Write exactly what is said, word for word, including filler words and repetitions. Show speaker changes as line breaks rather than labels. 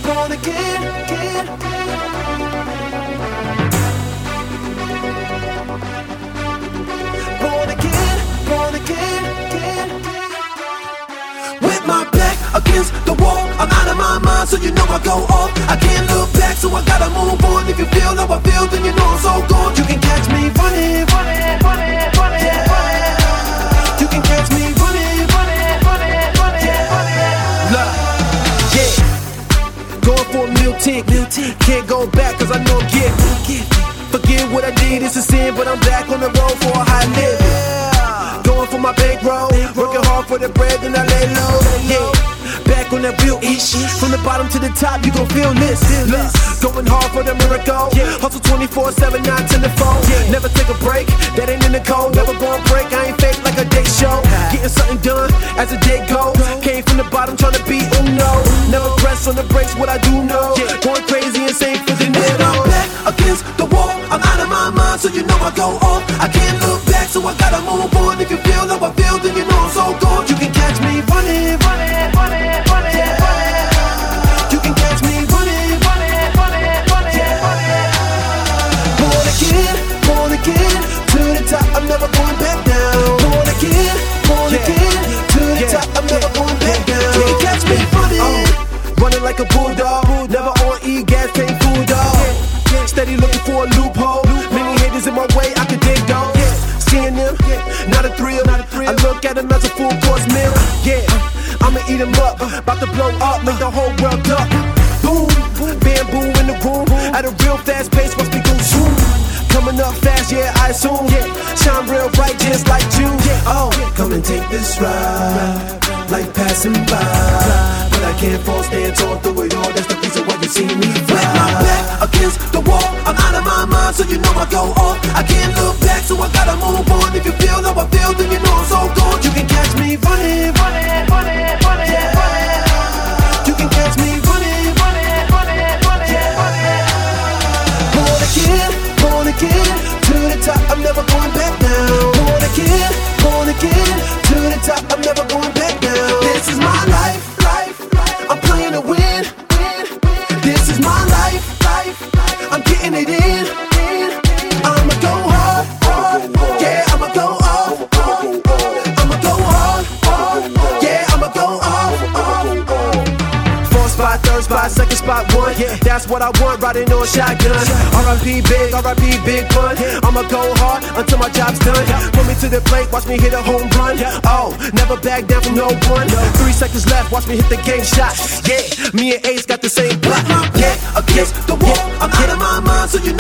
born again, again. Born again, born again, again. With my back against the wall, I'm out of my mind, so you know I go off. I can't look back, so I gotta move on. If you feel how I feel, then you know I'm so gone. You can catch me running, running, running, running, yeah. running. You can catch me running, running, running, running, yeah. running. Look, yeah. Going for a meal tick, can't go back, cause I know I'm getting. Forget what I did, it's a sin, but I'm back on the road for a high living. Going for my bankroll, working hard for the bread, then I lay low. Yeah, back on that real ish. From the bottom to the top, you gon' feel this. Look, going hard for the miracle. Hustle twenty-four seven, nine, ten to four. Never take a break, that ain't in the code. Never gon' break, I ain't fake like a day show. Getting something done as the day goes. Came from the bottom, tryna be uno. Never press on the brakes, what I do know. Going crazy and insane for the nigga. Back against the wall, I'm out of my mind, so you know I go off. I can't look back, so I gotta move on. If you feel how I feel, then you know I'm so gone. You can catch me running, running, running, running, yeah. running. You can catch me running, running, running, running, yeah. running. Born again, born again, to the top, I'm never going back down. Born again, born yeah. again, to the yeah. top, I'm never going back down. You can catch me running, oh. running like a bulldog, never on E gas, can't fool dog. Steady looking for a loophole. Many haters in my way, I can dig though. Seeing them, not a thrill. I look at them as a full course meal. Yeah, I'ma eat them up. About to blow up, make the whole world up. Boom, bamboo in the room. At a real fast pace, watch me go zoom. Coming up fast, yeah, I assume. Shine real bright, just like June. Oh, come and take this ride, like passing by. But I can't fall, stand tall through it all. That's the reason why you see me fly. With my back against the wall, I'm out of my mind, so you know I go off. I can't look back, so I gotta move on. If you feel how I feel, then you know I'm so gone. You can catch me running, running, running, running, yeah. running. You can catch me running, running, running, running, yeah. running. Born again, born again, to the top, I'm never going back down. Born again, born again, to the top, I'm never going back down. This is my life, life, life. I'm playing to win, win, win. This is my life, life, life. I'm getting it in, in. I'ma go hard, hard. Yeah, I'ma go off, off. I'ma go hard, hard. Yeah, I'ma go off, off. Fourth spot, third spot, second spot, one. Yeah, that's what I want, riding on shotgun. R I P big, R I P big pun. I'ma go hard until my job's done. Put me to the plate, watch me hit a home run. Oh, never back down from no one. Three seconds left, watch me hit the game shot. Yeah, me and Ace got the same plot. Yeah, against the wall, I'm out of my mind, so you